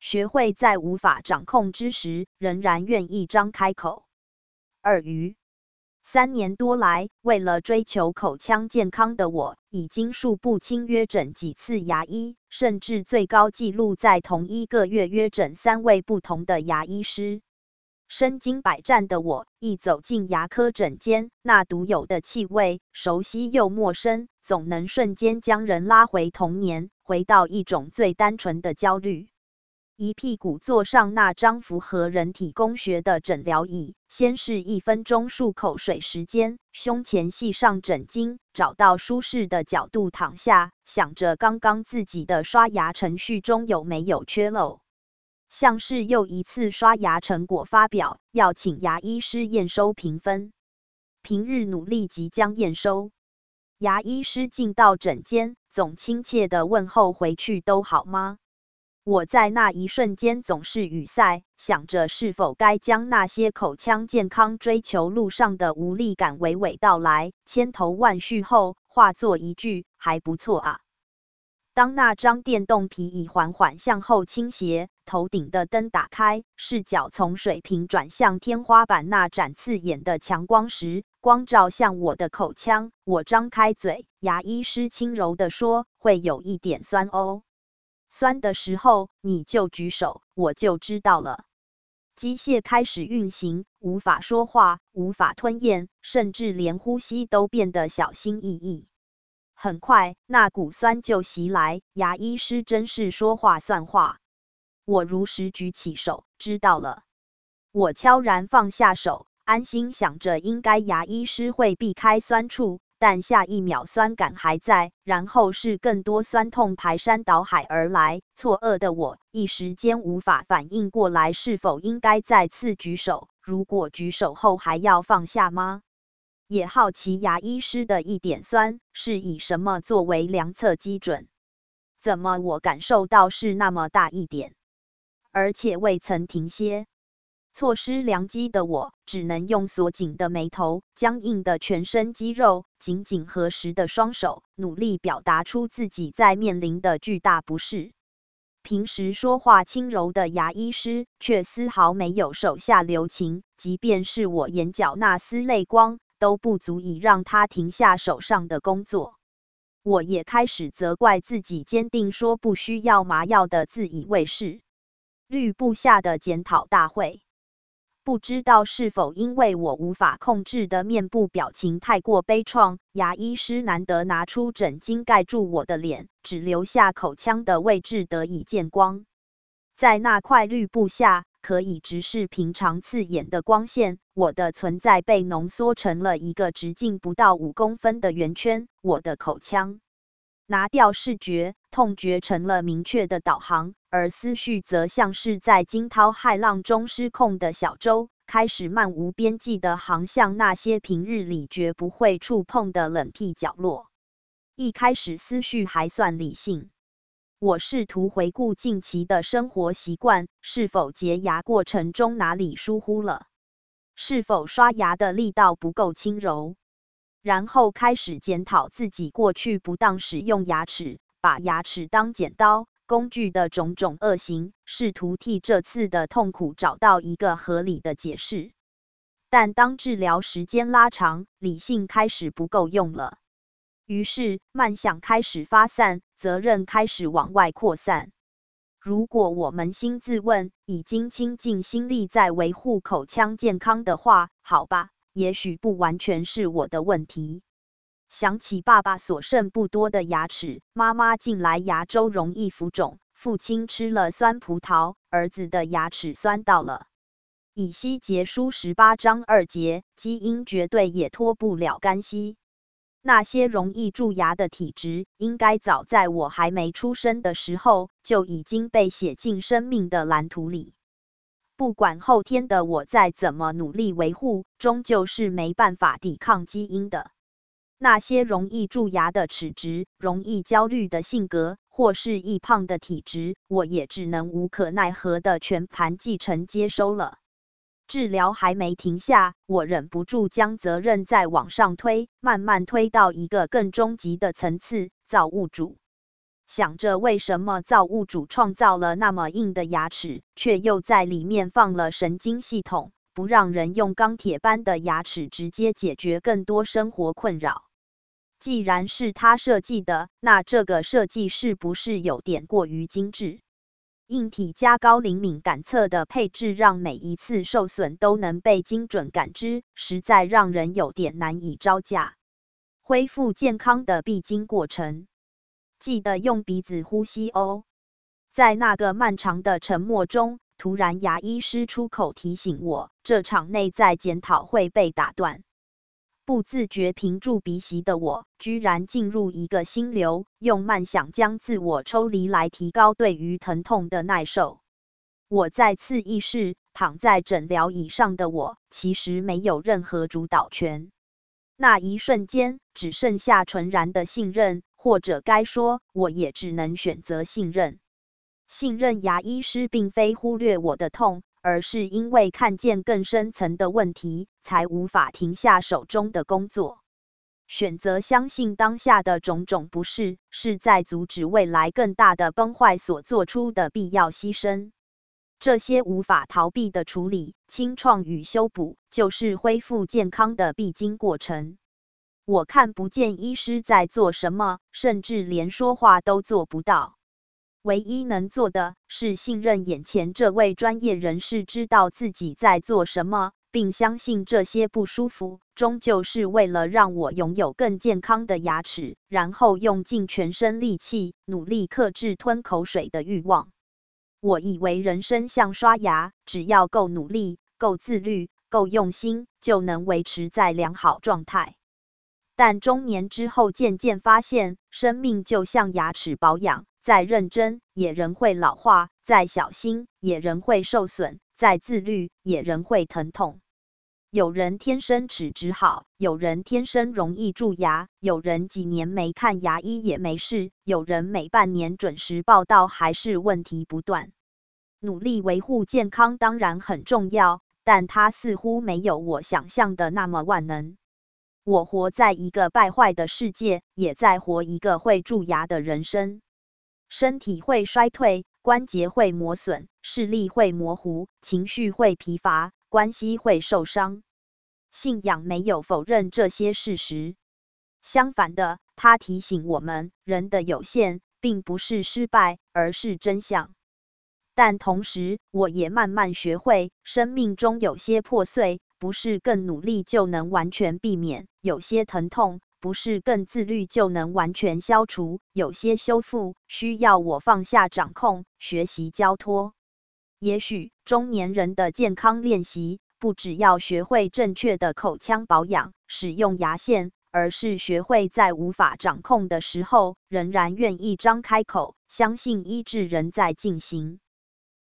学会在无法掌控之时，仍然愿意张开口。2余3年多来，为了追求口腔健康的我，已经数不清约诊几次牙医，甚至最高纪录在同一个月约诊3位不同的牙医师。身经百战的我，一走进牙科诊间，那独有的气味，熟悉又陌生，总能瞬间将人拉回童年，回到一种最单纯的焦虑。一屁股坐上那张符合人体工学的诊疗椅，先是1分钟漱口水时间，胸前系上枕巾，找到舒适的角度躺下，想着刚刚自己的刷牙程序中有没有缺漏。像是又一次刷牙成果发表，要请牙医师验收评分。平日努力即将验收。牙医师进到诊间，总亲切地问候回去都好吗？我在那一瞬间总是语塞，想着是否该将那些口腔健康追求路上的无力感娓娓道来，千头万绪后化作一句还不错啊。当那张电动皮椅缓缓向后倾斜，头顶的灯打开，视角从水平转向天花板那盏刺眼的强光时，光照向我的口腔，我张开嘴，牙医师轻柔地说，会有一点酸哦。酸的时候你就举手，我就知道了。机械开始运行，无法说话，无法吞咽，甚至连呼吸都变得小心翼翼。很快，那股酸就袭来，牙医师真是说话算话。我如实举起手，知道了。我悄然放下手，安心想着应该牙医师会避开酸处，但下一秒酸感还在，然后是更多酸痛排山倒海而来。错愕的我一时间无法反应过来，是否应该再次举手？如果举手后还要放下吗？也好奇牙医师的一点酸是以什么作为量测基准？怎么我感受到是那么大一点，而且未曾停歇？错失良机的我，只能用锁紧的眉头、僵硬的全身肌肉、紧紧合十的双手，努力表达出自己在面临的巨大不适。平时说话轻柔的牙医师，却丝毫没有手下留情，即便是我眼角那丝泪光，都不足以让他停下手上的工作。我也开始责怪自己坚定说不需要麻药的自以为是。律部下的检讨大会。不知道是否因为我无法控制的面部表情太过悲怆，牙医师难得拿出枕巾盖住我的脸，只留下口腔的位置得以见光。在那块绿布下，可以直视平常刺眼的光线，我的存在被浓缩成了一个直径不到5公分的圆圈，我的口腔。拿掉视觉，痛觉成了明确的导航，而思绪则像是在惊涛骇浪中失控的小舟，开始漫无边际地航向那些平日里绝不会触碰的冷僻角落。一开始思绪还算理性，我试图回顾近期的生活习惯，是否洁牙过程中哪里疏忽了，是否刷牙的力道不够轻柔。然后开始检讨自己过去不当使用牙齿，把牙齿当剪刀工具的种种恶行，试图替这次的痛苦找到一个合理的解释。但当治疗时间拉长，理性开始不够用了。于是慢想开始发散，责任开始往外扩散。如果我扪心自问，已经倾尽心力在维护口腔健康的话，好吧，也许不完全是我的问题。想起爸爸所剩不多的牙齿，妈妈近来牙周容易浮肿，父亲吃了酸葡萄，儿子的牙齿酸到了。乙烯拮书18章2节，基因绝对也脱不了干系。那些容易蛀牙的体质，应该早在我还没出生的时候，就已经被写进生命的蓝图里。不管后天的我再怎么努力维护，终究是没办法抵抗基因的。那些容易蛀牙的齿质，容易焦虑的性格，或是易胖的体质，我也只能无可奈何的全盘继承接收了。治疗还没停下，我忍不住将责任再往上推，慢慢推到一个更终极的层次，造物主。 想着为什么造物主创造了那么硬的牙齿，却又在里面放了神经系统，不让人用钢铁般的牙齿直接解决更多生活困扰。既然是他设计的，那这个设计是不是有点过于精致？硬体加高灵敏感测的配置，让每一次受损都能被精准感知，实在让人有点难以招架。恢复健康的必经过程，记得用鼻子呼吸哦。在那个漫长的沉默中，突然牙医师出口提醒我，这场内在检讨会被打断。不自觉屏住鼻息的我，居然进入一个心流，用慢想将自我抽离来提高对于疼痛的耐受。我再次意识，躺在诊疗椅上的我，其实没有任何主导权。那一瞬间，只剩下纯然的信任，或者该说，我也只能选择信任。信任牙医师并非忽略我的痛，而是因为看见更深层的问题，才无法停下手中的工作。选择相信当下的种种不适，是在阻止未来更大的崩坏所做出的必要牺牲。这些无法逃避的处理、清创与修补，就是恢复健康的必经过程。我看不见医师在做什么，甚至连说话都做不到。唯一能做的是信任眼前这位专业人士知道自己在做什么，并相信这些不舒服终究是为了让我拥有更健康的牙齿，然后用尽全身力气，努力克制吞口水的欲望。我以为人生像刷牙，只要够努力、够自律、够用心，就能维持在良好状态。但中年之后渐渐发现，生命就像牙齿保养，再认真也仍会老化，再小心也仍会受损，再自律也仍会疼痛。有人天生齿质好，有人天生容易蛀牙，有人几年没看牙医也没事，有人每半年准时报到还是问题不断。努力维护健康当然很重要，但它似乎没有我想象的那么万能。我活在一个败坏的世界，也在活一个会蛀牙的人生。身体会衰退，关节会磨损，视力会模糊，情绪会疲乏，关系会受伤。信仰没有否认这些事实，相反的，它提醒我们，人的有限并不是失败，而是真相。但同时，我也慢慢学会，生命中有些破碎，不是更努力就能完全避免；有些疼痛，不是更自律就能完全消除；有些修复，需要我放下掌控，学习交托。也许，中年人的健康练习，不只要学会正确的口腔保养、使用牙线，而是学会在无法掌控的时候，仍然愿意张开口，相信医治仍在进行。